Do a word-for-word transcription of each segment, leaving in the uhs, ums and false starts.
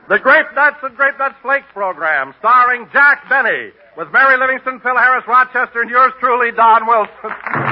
The Grape Nuts and Grape Nuts Flakes program, starring Jack Benny, with Mary Livingston, Phil Harris, Rochester, and yours truly, Don Wilson.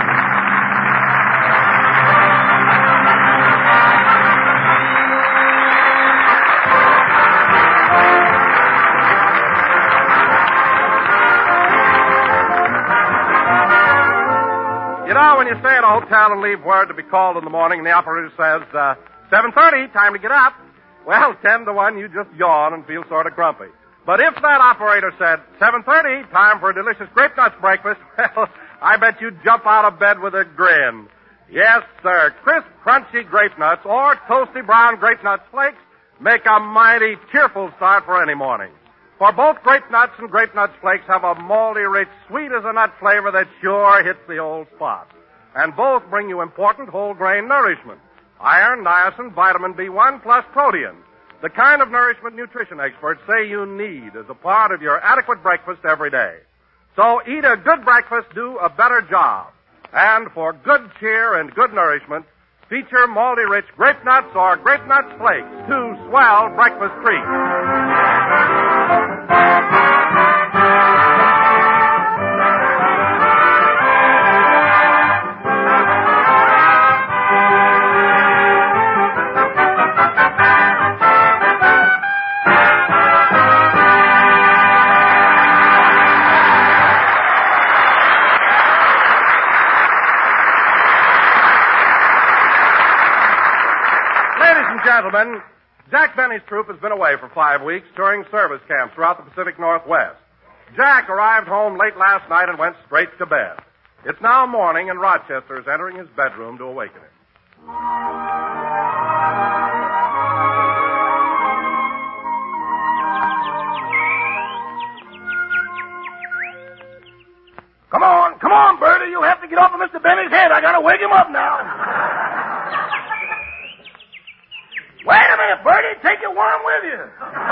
You know, when you stay at a hotel and leave word to be called in the morning and the operator says, uh, seven thirty, time to get up, well, ten to one, you just yawn and feel sort of grumpy. But if that operator said, seven thirty, time for a delicious grape nuts breakfast, well, I bet you'd jump out of bed with a grin. Yes, sir, crisp, crunchy grape nuts or toasty brown grape nuts flakes make a mighty cheerful start for any morning. For both grape nuts and grape nuts flakes have a malty, rich, sweet as a nut flavor that sure hits the old spot. And both bring you important whole grain nourishment. Iron, niacin, vitamin B one, plus protein. The kind of nourishment nutrition experts say you need as a part of your adequate breakfast every day. So eat a good breakfast, do a better job. And for good cheer and good nourishment, feature malty rich grape nuts or grape nuts flakes, two swell breakfast treats. Gentlemen, Jack Benny's troupe has been away for five weeks touring service camps throughout the Pacific Northwest. Jack arrived home late last night and went straight to bed. It's now morning, and Rochester is entering his bedroom to awaken him. Come on, come on, Bertie. You'll have to get off of Mister Benny's head. I gotta wake him up now. Wait a minute, Bertie. Take your worm with you.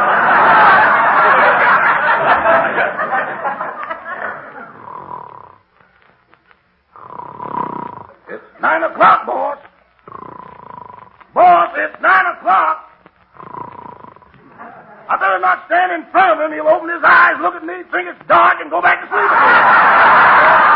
It's nine o'clock, boss. Boss, it's nine o'clock. I better not stand in front of him. He'll open his eyes, look at me, think it's dark, and go back to sleep again.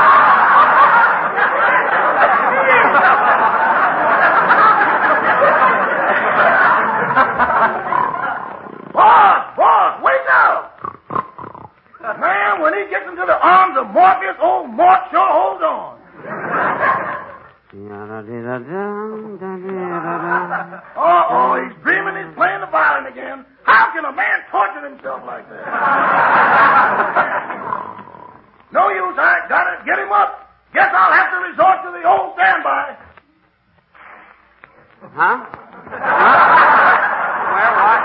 Boss, boss, wake up! Man, when he gets into the arms of Morpheus, old Mort sure holds on. oh, oh, he's dreaming he's playing the violin again. How can a man torture himself like that? No use, I gotta get him up. Guess I'll have to resort to the old standby. Huh? Huh? Where, what?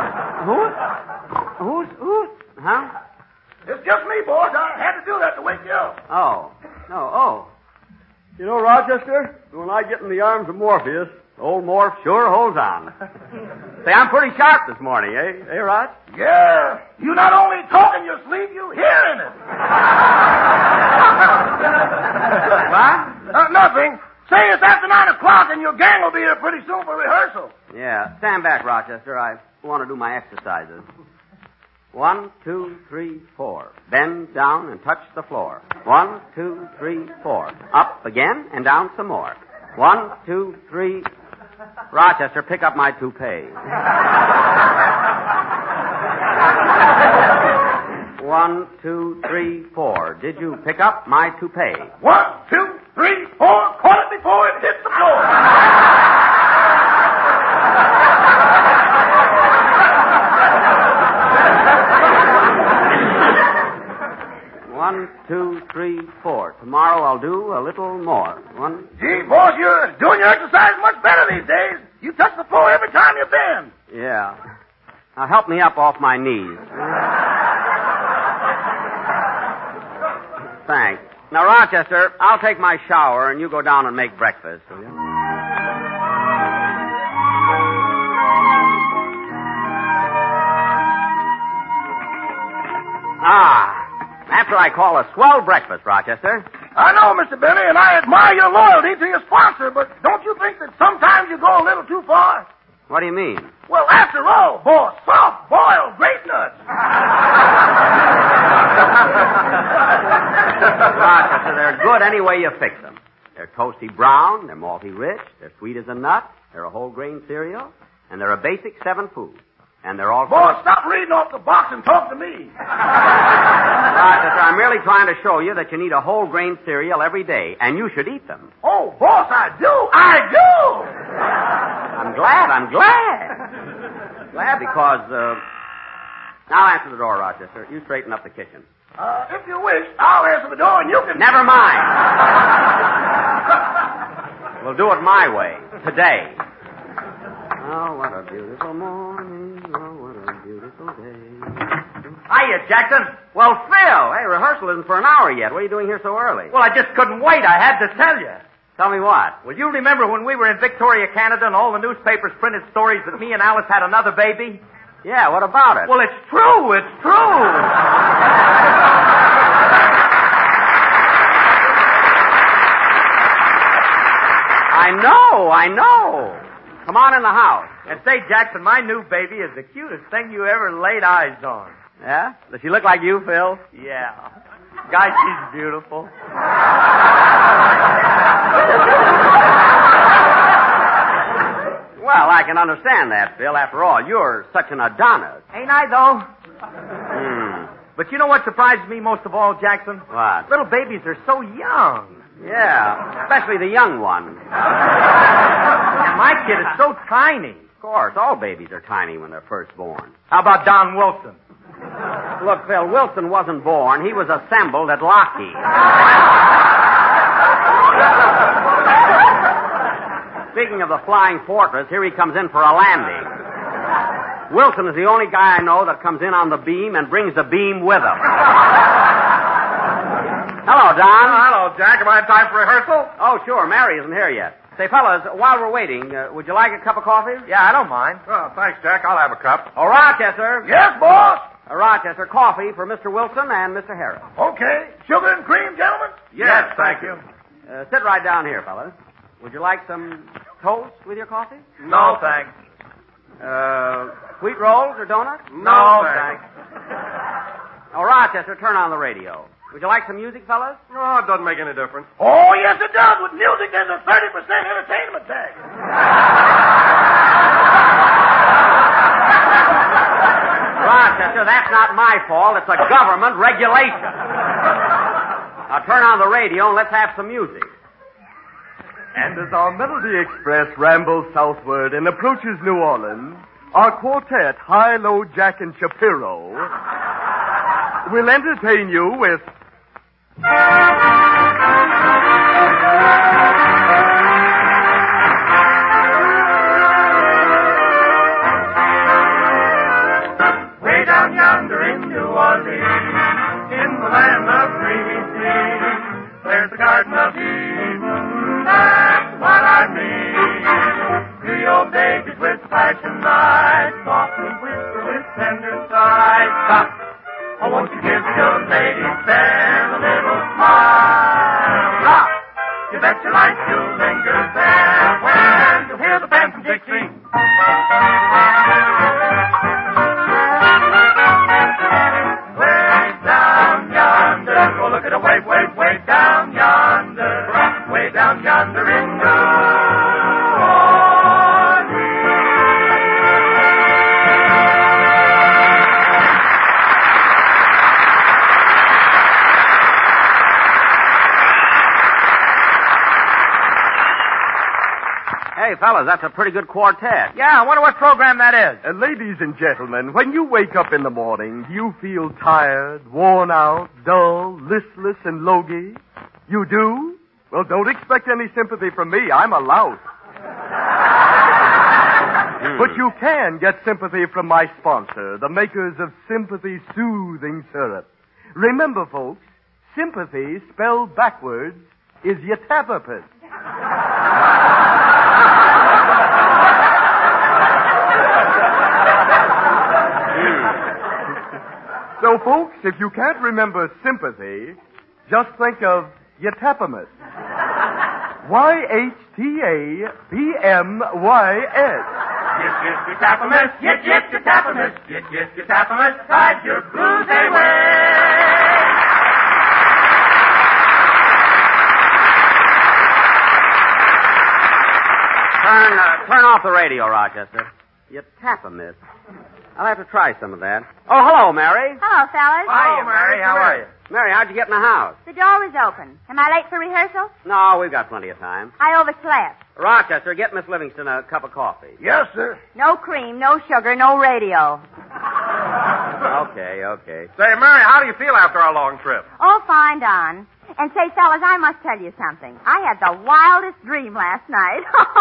Who? Who's, who? Huh? It's just me, boss. I had to do that to wake you up. Oh. No, oh. You know, Rochester, when I get in the arms of Morpheus, old Morph sure holds on. Say, I'm pretty sharp this morning, eh? Eh, Rod? Yeah. You not only talk in your sleep, you hearing it. What? Uh, nothing. Say it's after nine o'clock and your gang will be here pretty soon for rehearsal. Yeah. Stand back, Rochester. I want to do my exercises. One, two, three, four. Bend down and touch the floor. One, two, three, four. Up again and down some more. One, two, three. Rochester, pick up my toupee. One, two, three, four. Did you pick up my toupee? One, two, three, four. Caught it before it hit the floor. One, two, three, four. Tomorrow I'll do a little more. One. Gee, boss, you're doing your exercise much better these days. You touch the floor every time you bend. Yeah. Now help me up off my knees. Thanks. Now, Rochester, I'll take my shower and you go down and make breakfast, will you? Ah. That's what I call a swell breakfast, Rochester. I know, Mister Benny, and I admire your loyalty to your sponsor, but don't you think that sometimes you go a little too far? What do you mean? Well, after all, boss, soft boiled grape nuts. Rochester, they're good any way you fix them. They're toasty brown, they're malty rich, they're sweet as a nut, they're a whole grain cereal, and they're a basic seven food. And they're all... Boy, stop reading off the box and talk to me. Rochester, I'm merely trying to show you that you need a whole grain cereal every day, and you should eat them. Oh, boss, I do. I do. I'm glad, I'm glad. Glad because, uh... Now answer the door, Rochester. You straighten up the kitchen. Uh, if you wish, I'll answer the door and you can... Never mind. We'll do it my way, today. Oh, what a beautiful morning. Oh, what a beautiful day. Hiya, Jackson. Well, Phil, hey, rehearsal isn't for an hour yet. What are you doing here so early? Well, I just couldn't wait. I had to tell you. Tell me what? Well, you remember when we were in Victoria, Canada, and all the newspapers printed stories that me and Alice had another baby? Yeah, what about it? Well, it's true. It's true. I know, I know. Come on in the house. And say, Jackson, my new baby is the cutest thing you ever laid eyes on. Yeah? Does she look like you, Phil? Yeah. Guy, she's beautiful. Well, I can understand that, Phil. After all, you're such an Adonis. Ain't I, though? Hmm. But you know what surprises me most of all, Jackson? What? Little babies are so young. Yeah, especially the young one. And my kid is so tiny. Of course, all babies are tiny when they're first born. How about Don Wilson? Look, Phil, Wilson wasn't born. He was assembled at Lockheed. Speaking of the Flying Fortress, here he comes in for a landing. Wilson is the only guy I know that comes in on the beam and brings the beam with him. Hello, Don. Oh, hello, Jack. Am I in time for rehearsal? Oh, sure. Mary isn't here yet. Say, fellas, while we're waiting, uh, would you like a cup of coffee? Yeah, I don't mind. Oh, thanks, Jack. I'll have a cup. Oh, Rochester. Yes, boss? Uh, Rochester, coffee for Mister Wilson and Mister Harris. Okay. Sugar and cream, gentlemen? Yes, thank you. Uh, sit right down here, fellas. Would you like some toast with your coffee? No, thanks. Uh, sweet rolls or donuts? No, thanks. Oh, Rochester, turn on the radio. Would you like some music, fellas? No, it doesn't make any difference. Oh, yes, it does. With music, there's a thirty percent entertainment tax. Rochester, that's not my fault. It's a government regulation. Now turn on the radio and let's have some music. And as our Melody Express rambles southward and approaches New Orleans, our quartet, High, Low, Jack, and Shapiro, will entertain you with... Way down yonder in New Orleans, in the land of dreamy sea, there's the Garden of Eden, that's what I mean. Creole babies with flashing lights, softly whisper with tender sighs. Stop. Oh, won't you give your lady fair a little smile? Stop. You bet your life you'll linger there when you hear the band from Dixie. Way down yonder, go look at a way, way, way down yonder, way down yonder in New Hey, fellas, that's a pretty good quartet. Yeah, I wonder what program that is. Uh, ladies and gentlemen, when you wake up in the morning, do you feel tired, worn out, dull, listless, and logy? You do? Well, don't expect any sympathy from me. I'm a lout. But you can get sympathy from my sponsor, the makers of Sympathy Soothing Syrup. Remember, folks, sympathy spelled backwards is yatavapid. So, folks, if you can't remember sympathy, just think of yatapamus. Y H T A P M Y S. Yip, yip, you tap 'em, miss. Yip, yip, you tap 'em, miss. Yip, yip, you tap 'em, miss. Ride your blues away. Turn, uh, turn off the radio, Rochester. You tap 'em, miss. I'll have to try some of that. Oh, hello, Mary. Hello, fellas. Hiya, Mary. How are you? Mary, how'd you get in the house? The door was open. Am I late for rehearsal? No, we've got plenty of time. I overslept. Rochester, get Miss Livingston a cup of coffee. Yes, sir. No cream, no sugar, no radio. Okay, okay. Say, Mary, how do you feel after our long trip? Oh, fine, Don. And say, fellas, I must tell you something. I had the wildest dream last night.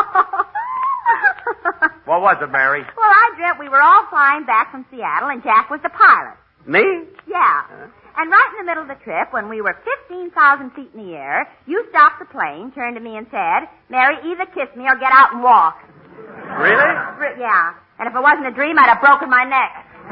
What was it, Mary? Well, I dreamt we were all flying back from Seattle, and Jack was the pilot. Me? Yeah. And right in the middle of the trip, when we were fifteen thousand feet in the air, you stopped the plane, turned to me and said, Mary, either kiss me or get out and walk. Really? R- yeah. And if it wasn't a dream, I'd have broken my neck.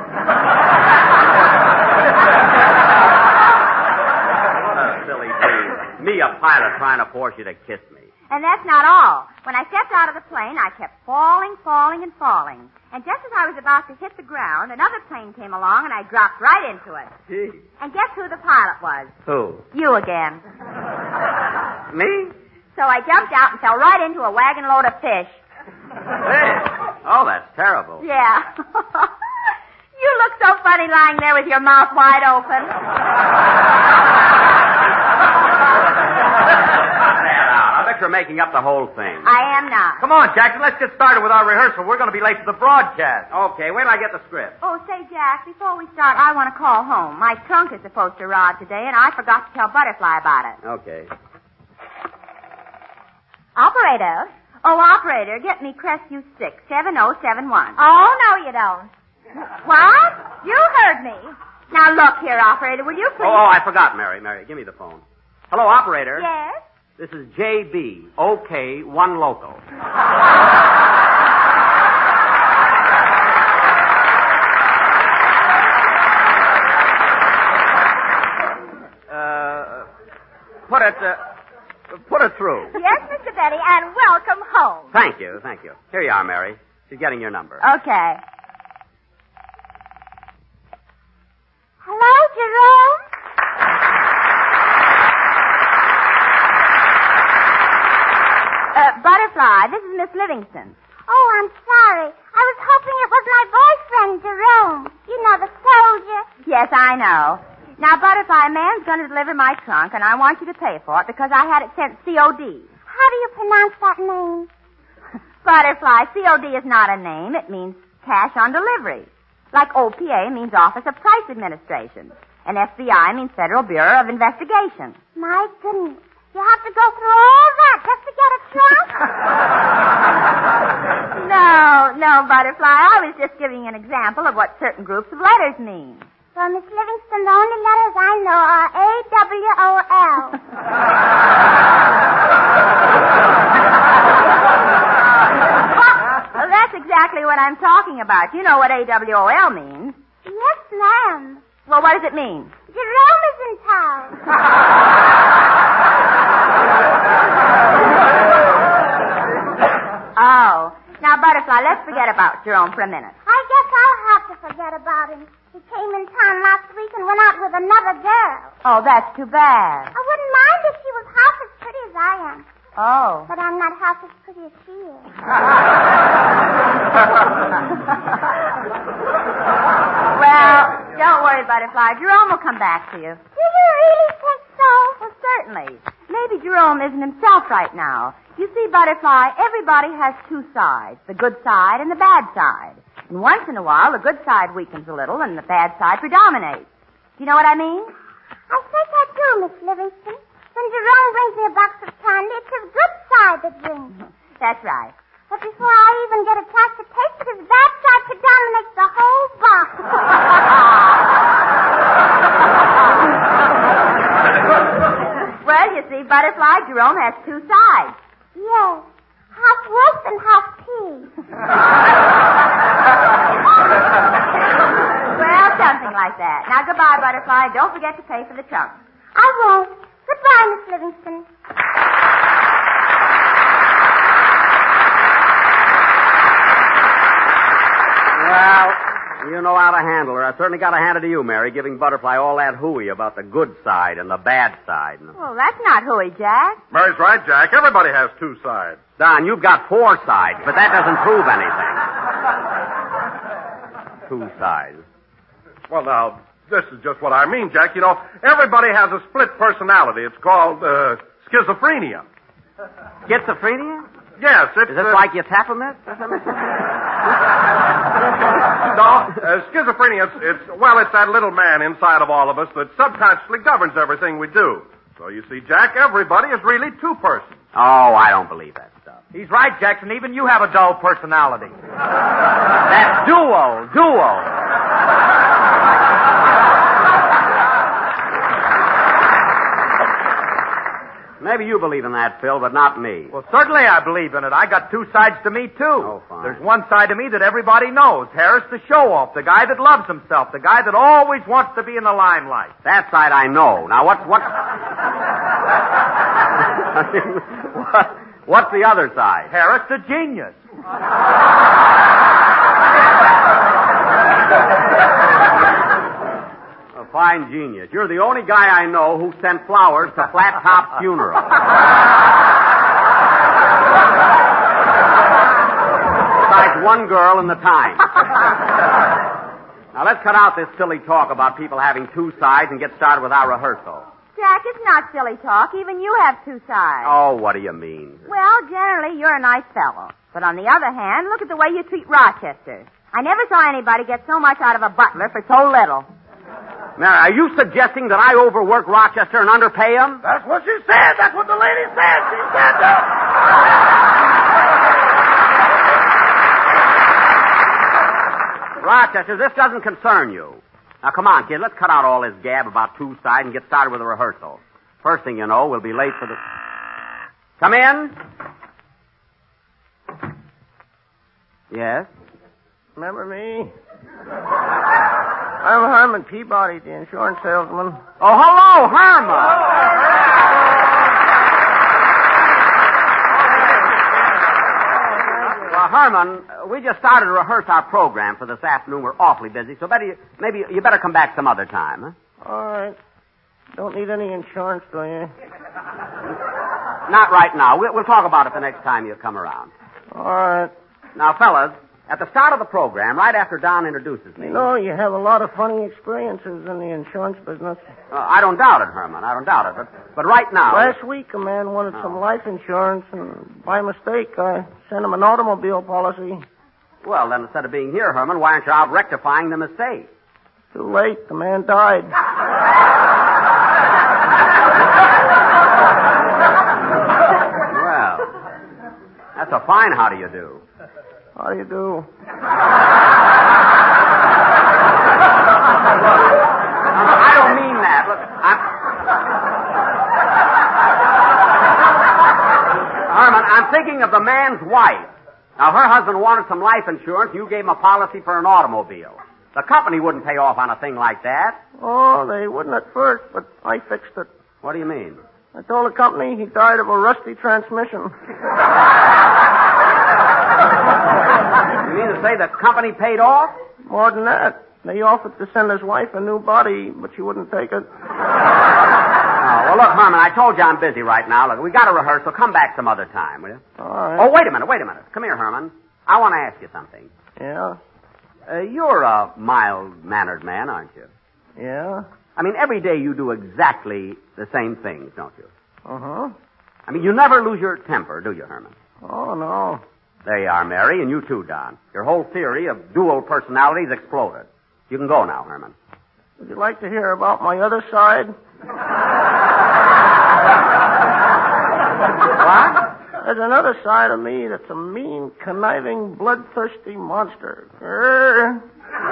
What a silly dream. Me, a pilot, trying to force you to kiss me. And that's not all. When I stepped out of the plane, I kept falling, falling, and falling. And just as I was about to hit the ground, another plane came along, and I dropped right into it. Gee. And guess who the pilot was? Who? You again. Me? So I jumped out and fell right into a wagon load of fish. Hey. Oh, that's terrible. Yeah. You look so funny lying there with your mouth wide open. I bet you're making up the whole thing. I am not. Come on, Jackson, let's get started with our rehearsal. We're going to be late for the broadcast. Okay, wait till I get the script. Oh, say, Jack, before we start, I want to call home. My trunk is supposed to arrive today, and I forgot to tell Butterfly about it. Okay. Operator? Oh, operator, get me Crestview six, seven oh seven one. Oh, no, you don't. What? You heard me. Now, look here, operator, will you please... Oh, oh, I forgot, Mary. Mary, give me the phone. Hello, operator. Yes? This is J B. Okay, one local. uh, put it, uh, put it through. Yes, Mister Betty, and welcome home. Thank you, thank you. Here you are, Mary. She's getting your number. Okay. Hello, Jerome? Uh, Butterfly, this is Miss Livingston. Oh, I'm sorry. I was hoping it was my boyfriend, Jerome. You know, the soldier. Yes, I know. Now, Butterfly, a man's going to deliver my trunk, and I want you to pay for it because I had it sent C O D. How do you pronounce that name? Butterfly, C O D is not a name. It means cash on delivery. Like O P A means Office of Price Administration. And F B I means Federal Bureau of Investigation. My goodness. You have to go through all that just to get a trunk? No, no, Butterfly. I was just giving an example of what certain groups of letters mean. Well, Miss Livingston, the only letters I know are A W O L. Well, that's exactly what I'm talking about. You know what A W O L means. Yes, ma'am. Well, what does it mean? Jerome is in town. Oh. Now, Butterfly, let's forget about Jerome for a minute. I guess I'll have to forget about him. He came in town last week and went out with another girl. Oh, that's too bad. I wouldn't mind if she was half as pretty as I am. Oh. But I'm not half as pretty as she is. Well, don't worry, Butterfly. Jerome will come back to you. Do you really think so? Well, certainly. Maybe Jerome isn't himself right now. You see, Butterfly, everybody has two sides, the good side and the bad side. And once in a while, the good side weakens a little and the bad side predominates. Do you know what I mean? I think I do, Miss Livingston. When Jerome brings me a box of candy, it's his good side that brings it. That's right. But before I even get a chance to taste it, his bad side predominates the whole box. Well, you see, Butterfly, Jerome has two sides. Yes. Half wolf and half pea. Well, something like that. Now, goodbye, Butterfly. Don't forget to pay for the trunk. I won't. Goodbye, Miss Livingston. You know how to handle her. I certainly got to hand it to you, Mary, giving Butterfly all that hooey about the good side and the bad side. Well, that's not hooey, Jack. Mary's right, Jack. Everybody has two sides. Don, you've got four sides, but that doesn't prove anything. Two sides. Well, now, this is just what I mean, Jack. You know, everybody has a split personality. It's called uh, schizophrenia. Schizophrenia? Yes, it's... Is this uh, like you tappermint or something? No, uh, schizophrenia, it's, it's, well, it's that little man inside of all of us that subconsciously governs everything we do. So you see, Jack, everybody is really two persons. Oh, I don't believe that stuff. He's right, Jackson. Even you have a dull personality. That's duo, duo. Maybe you believe in that, Phil, but not me. Well, certainly I believe in it. I got two sides to me, too. Oh, fine. There's one side of me that everybody knows. Harris, the show-off, the guy that loves himself, the guy that always wants to be in the limelight. That side I know. Now, what's, what's... what, what's the other side? Harris, the genius. A fine genius. You're the only guy I know who sent flowers to Flat Top's funeral. Besides one girl in the Times. Now, let's cut out this silly talk about people having two sides and get started with our rehearsal. Jack, it's not silly talk. Even you have two sides. Oh, what do you mean? Well, generally, you're a nice fellow. But on the other hand, look at the way you treat Rochester. I never saw anybody get so much out of a butler for so little. Now, are you suggesting that I overwork Rochester and underpay him? That's what she said. That's what the lady said. She said that. Rochester, this doesn't concern you. Now, come on, kid. Let's cut out all this gab about two sides and get started with the rehearsal. First thing you know, we'll be late for the... Come in. Yes? Remember me? I'm Herman Peabody, the insurance salesman. Oh, hello, Herman. Well, Herman, we just started to rehearse our program for this afternoon. We're awfully busy, so better you, maybe you better come back some other time, huh? All right. Don't need any insurance, do you? Not right now. We'll, we'll talk about it the next time you come around. All right. Now, fellas, at the start of the program, right after Don introduces me... You know, you have a lot of funny experiences in the insurance business. Uh, I don't doubt it, Herman. I don't doubt it. But, but right now... Last week, a man wanted some life insurance, and by mistake, I sent him an automobile policy. Well, then, instead of being here, Herman, why aren't you out rectifying the mistake? Too late. The man died. Well, that's a fine how do you do. How do you do? I don't mean that. Look, I'm... Herman, I'm thinking of the man's wife. Now, her husband wanted some life insurance. You gave him a policy for an automobile. The company wouldn't pay off on a thing like that. Oh, they wouldn't at first, but I fixed it. What do you mean? I told the company he died of a rusty transmission. You mean to say the company paid off? More than that. They offered to send his wife a new body, but she wouldn't take it. Oh, well, look, Herman, I told you I'm busy right now. Look, we got to rehearse, so come back some other time, will you? All right. Oh, wait a minute, wait a minute. Come here, Herman. I want to ask you something. Yeah? Uh, you're a mild-mannered man, aren't you? Yeah? I mean, every day you do exactly the same things, don't you? Uh-huh. I mean, you never lose your temper, do you, Herman? Oh, no. There you are, Mary, and you too, Don. Your whole theory of dual personalities exploded. You can go now, Herman. Would you like to hear about my other side? What? There's another side of me that's a mean, conniving, bloodthirsty monster. Grr.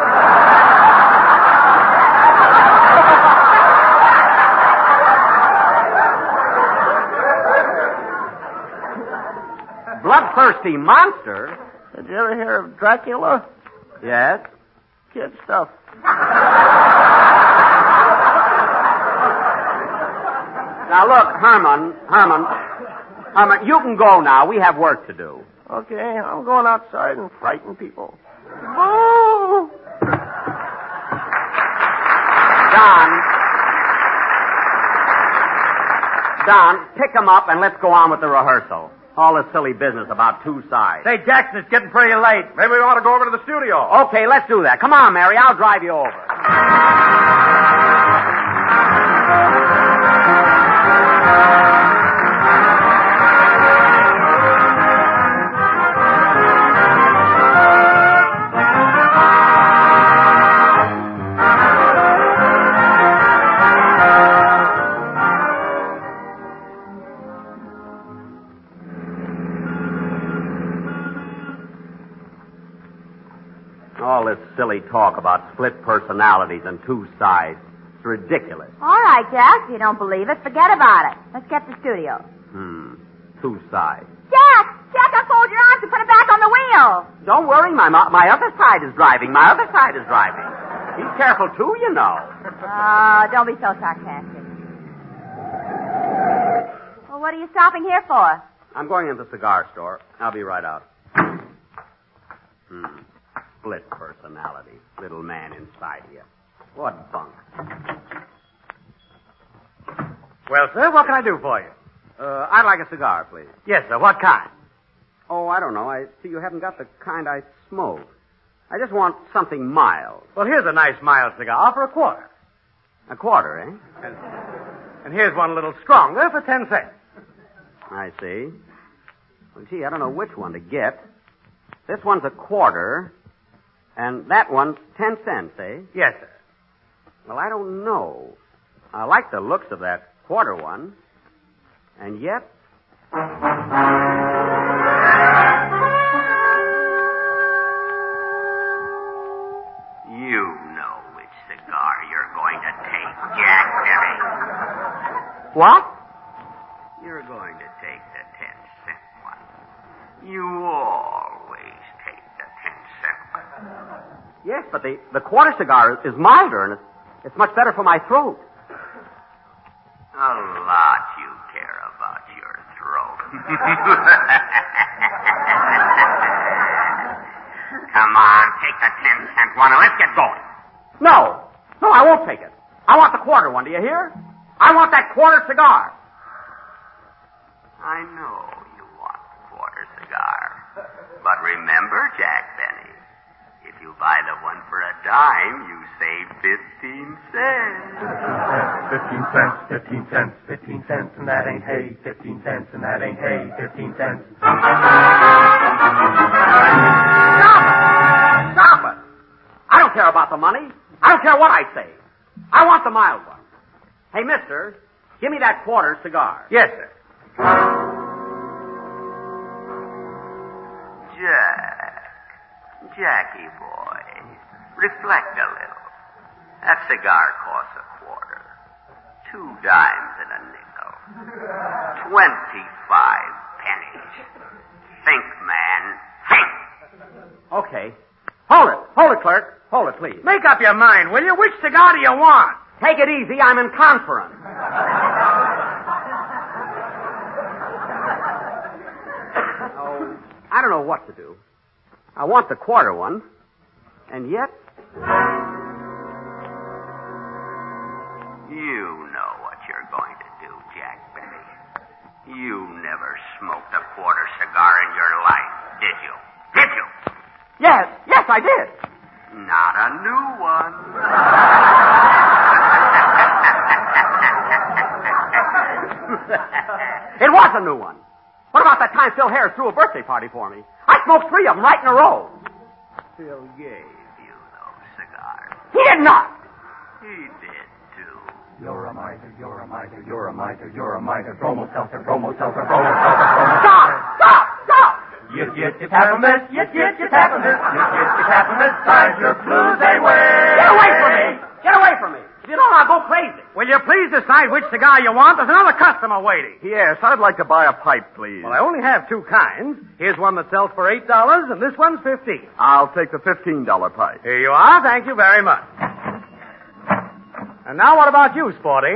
Bloodthirsty monster? Did you ever hear of Dracula? Yes. Kid stuff. Now, look, Herman, Herman, Herman, you can go now. We have work to do. Okay, I'm going outside and frighten people. Boo! Don. Don, pick 'em up and let's go on with the rehearsal. All this silly business about two sides. Say, Jackson, it's getting pretty late. Maybe we ought to go over to the studio. Okay, let's do that. Come on, Mary. I'll drive you over. All this silly talk about split personalities and two sides. It's ridiculous. All right, Jack. If you don't believe it, forget about it. Let's get to the studio. Hmm. Two sides. Jack! Jack, unfold your arms and put it back on the wheel. Don't worry, my mo- my other side is driving. My other side is driving. Be careful, too, you know. Oh, don't be so sarcastic. Well, what are you stopping here for? I'm going into the cigar store. I'll be right out. Hmm. Split personality. Little man inside you. What bunk. Well, sir, what can I do for you? Uh, I'd like a cigar, please. Yes, sir. What kind? Oh, I don't know. I see you haven't got the kind I smoke. I just want something mild. Well, here's a nice mild cigar for a quarter. A quarter, eh? And, and here's one a little stronger for ten cents. I see. Well, gee, I don't know which one to get. This one's a quarter, and that one's ten cents, eh? Yes, sir. Well, I don't know. I like the looks of that quarter one, and yet... You know which cigar you're going to take, Jack Perry. What? You're going to take the ten cent one. You always take the ten cent one. Yes, but the, the quarter cigar is, is milder, and it's, it's much better for my throat. A lot you care about your throat. Come on, take the ten cent one and let's get going. No. No, I won't take it. I want the quarter one, do you hear? I want that quarter cigar. I know you want the quarter cigar. But remember, Jack Benny, if you buy the one for a dime, you save fifteen cents. Fifteen cents, fifteen cents, fifteen cents, and that ain't hay. Fifteen cents, and that ain't hay. Fifteen cents. Stop it! Stop it! I don't care about the money. I don't care what I say. I want the mild one. Hey, mister, give me that quarter cigar. Yes, sir. Jack, Jackie boy, reflect a little. That cigar costs a quarter. Two dimes and a nickel. Twenty-five pennies. Think, man, think. Okay. Hold it. Hold it, clerk. Hold it, please. Make up your mind, will you? Which cigar do you want? Take it easy. I'm in conference. Oh, I don't know what to do. I want the quarter one, and yet... You know what you're going to do, Jack Benny. You never smoked a quarter cigar in your life, did you? Did you? Yes, yes, I did. Not a new one. It was a new one. What about that time Phil Harris threw a birthday party for me? I smoked three of them right in a row. Phil gave you those cigars. He did not. He did, too. You're a miser, you're a miser, you're a miser, you're a miser. Bromo seltzer, bromo seltzer, bromo seltzer, bromo seltzer. Stop! Stop! Stop! Yes, yes, you tap 'em this. Yes, yes, you tap 'em this. Yes, yes, you tap 'em this. Times your blues away. Get away from me! Get away from me! If you don't, I'll go crazy. Will you please decide which cigar you want? There's another customer waiting. Yes, I'd like to buy a pipe, please. Well, I only have two kinds. Here's one that sells for eight dollars, and this one's fifteen. I'll take the fifteen dollar pipe. Here you are. Thank you very much. And now what about you, Sporty?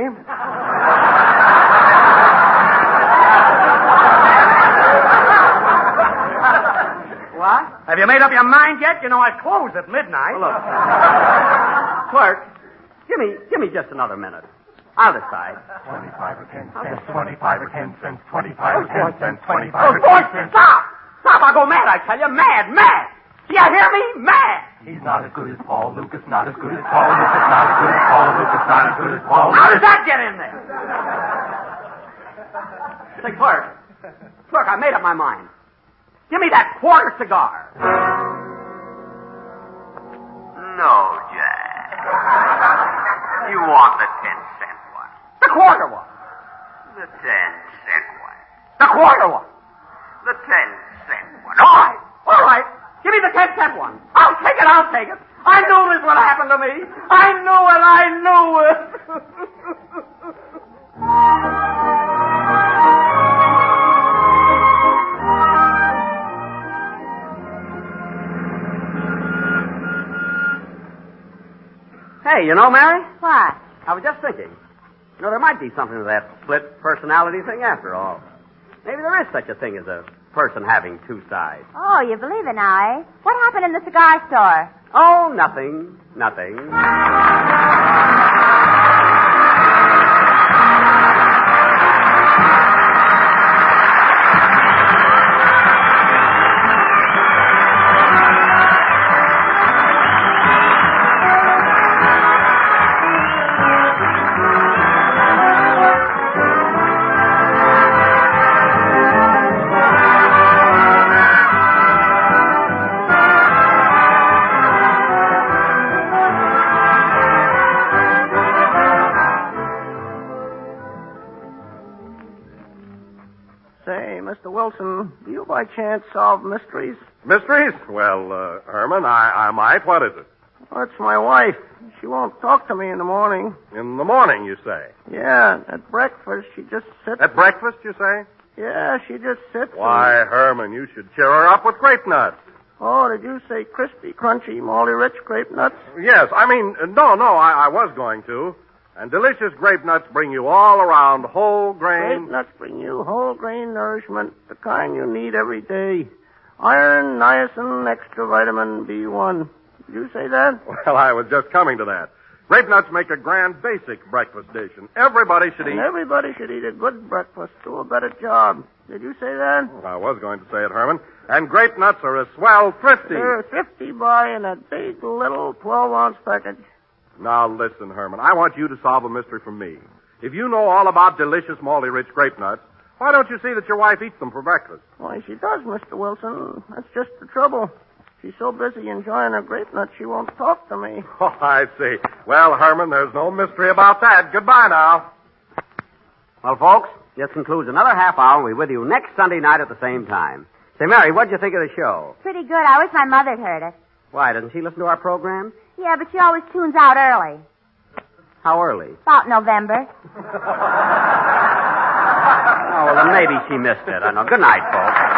What? Have you made up your mind yet? You know I close at midnight. Look. Clerk, Give me, give me just another minute. I'll decide. Twenty-five or ten cents, twenty-five or ten cents, twenty-five or ten cents, Oh, twenty-five or boy, ten cents. stop! Stop, I'll go mad, I tell you. Mad, mad! Do you hear me? Mad! He's not as good as Paul Lucas, not as good as Paul Lucas, not as good as Paul Lucas, not as good as Paul Lucas. How does that get in there? Say, clerk. Clerk, I made up my mind. Give me that quarter cigar. No, Jack. You want the ten cent one. The quarter one. The ten cent one. The quarter one. The ten cent one. All right. All right. Give me the ten cent one. I'll take it. I'll take it. I knew this would happen to me. I knew it. I knew it. Hey, you know, Mary? What? I was just thinking. You know, there might be something to that split personality thing after all. Maybe there is such a thing as a person having two sides. Oh, you believe it now, eh? What happened in the cigar store? Oh, nothing. Nothing. Say, Mister Wilson, do you by chance solve mysteries? Mysteries? Well, uh, Herman, I, I might. What is it? Well, it's my wife. She won't talk to me in the morning. In the morning, you say? Yeah, at breakfast, she just sits... At breakfast, you say? Yeah, she just sits... Why, and... Herman, you should cheer her up with grape nuts. Oh, did you say crispy, crunchy, malty, rich grape nuts? Yes, I mean, uh, no, no, I, I was going to. And delicious grape nuts bring you all around whole grain... Grape nuts bring you whole grain nourishment, the kind you need every day. Iron, niacin, extra vitamin B one. Did you say that? Well, I was just coming to that. Grape nuts make a grand basic breakfast dish, and everybody should And eat... everybody should eat a good breakfast, do a better job. Did you say that? I was going to say it, Herman. And grape nuts are a swell thrifty. They're fifty buy in a big little twelve-ounce package. Now, listen, Herman. I want you to solve a mystery for me. If you know all about delicious, malty-rich grape nuts, why don't you see that your wife eats them for breakfast? Why, she does, Mister Wilson. That's just the trouble. She's so busy enjoying her grape nuts, she won't talk to me. Oh, I see. Well, Herman, there's no mystery about that. Goodbye now. Well, folks, this concludes another half hour. We'll be with you next Sunday night at the same time. Say, Mary, what'd you think of the show? Pretty good. I wish my mother'd heard it. Why, doesn't she listen to our program? Yeah, but she always tunes out early. How early? About November. Oh, well, then maybe she missed it. I know. Good night, folks.